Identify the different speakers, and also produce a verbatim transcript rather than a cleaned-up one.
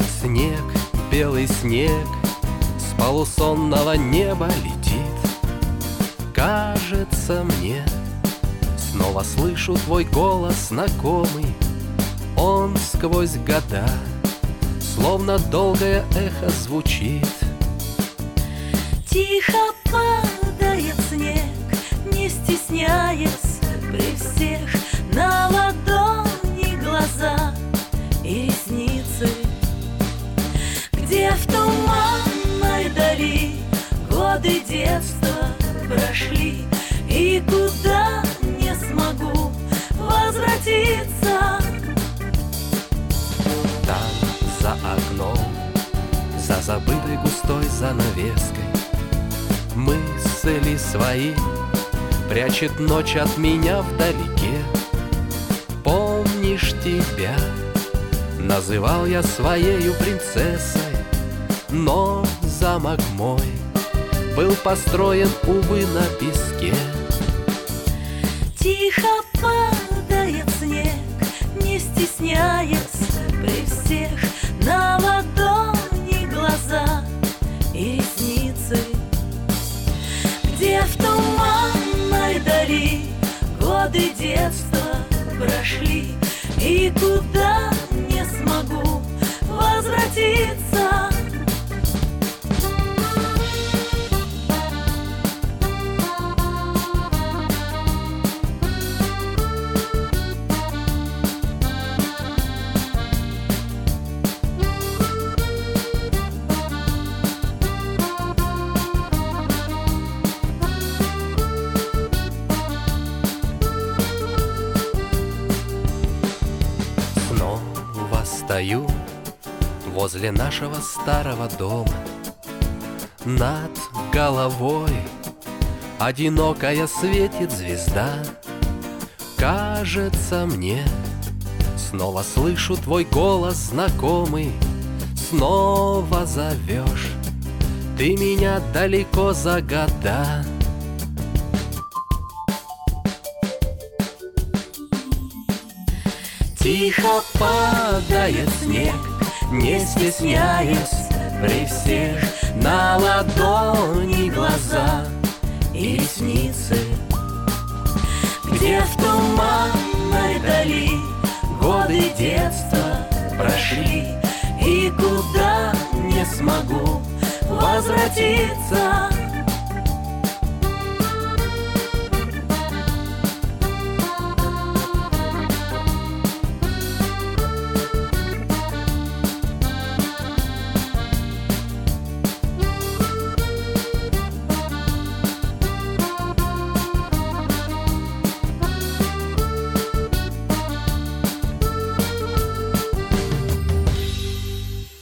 Speaker 1: Снег, белый снег с полусонного неба летит. Кажется мне, снова слышу твой голос знакомый. Он сквозь года, словно долгое эхо, звучит.
Speaker 2: Тихо падает снег, не стесняясь при всех, на ладони глаза и ресницы. Где в туманной дали годы детства прошли, и куда не смогу возвратиться.
Speaker 1: Там, за окном, за забытой густой занавеской, мысли свои прячет ночь от меня вдалеке. Помнишь тебя? Называл я своею принцессой, но замок мой был построен, увы, на песке.
Speaker 2: Тихо падает снег, не стесняясь при всех, на ладони глаза и ресницы. Где в туманной дали годы детства прошли, и куда не смогу возвратиться.
Speaker 1: Стою возле нашего старого дома. Над головой одинокая светит звезда. Кажется мне, снова слышу твой голос знакомый. Снова зовешь ты меня далеко за года. Тихо падает снег, не стесняясь при всех, на ладони глаза и ресницы. Где в туманной дали годы детства прошли, и куда не смогу возвратиться.